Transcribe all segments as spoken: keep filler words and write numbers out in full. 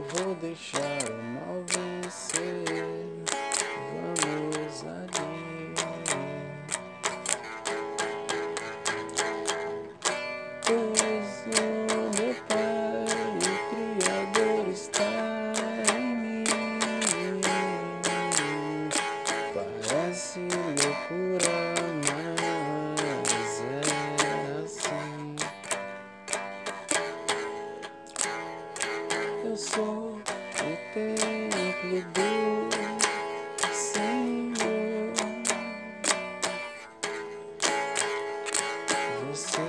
vou deixar o mal vencer. Vamos ali, pois o meu Pai, o Criador, está em mim. Parece loucura, mas é assim. Eu sou o templo do Senhor. Você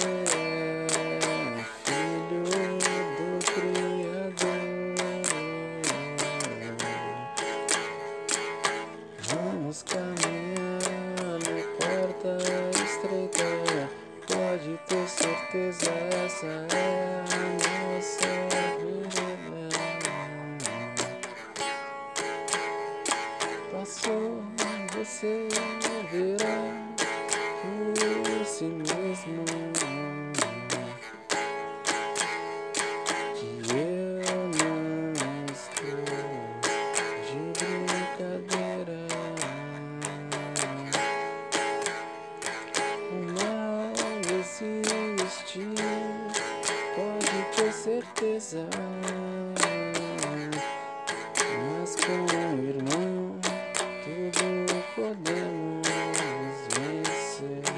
é filho do Criador. Vamos caminhar na porta estreita. Pode ter certeza, essa é a nossa vida. Passou, você verá por si mesmo que eu não estou de brincadeira. O mal existe, pode ter certeza, mas com o irmão tudo podemos vencer.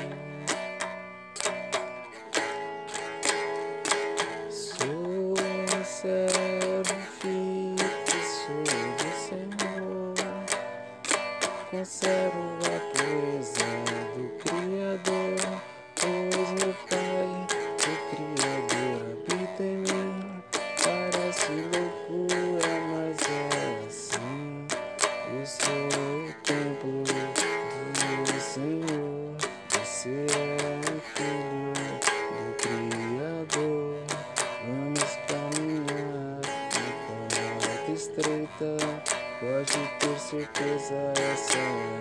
Sou um servo fixo do Senhor, conservo a pureza do Criador, pois meu Pai, o Criador, habita em mim. Parece loucura, mas é assim. Eu sou o templo do Senhor. Você é um filho do Criador. Vamos caminhar na porta estreita. Pode ter certeza, essa é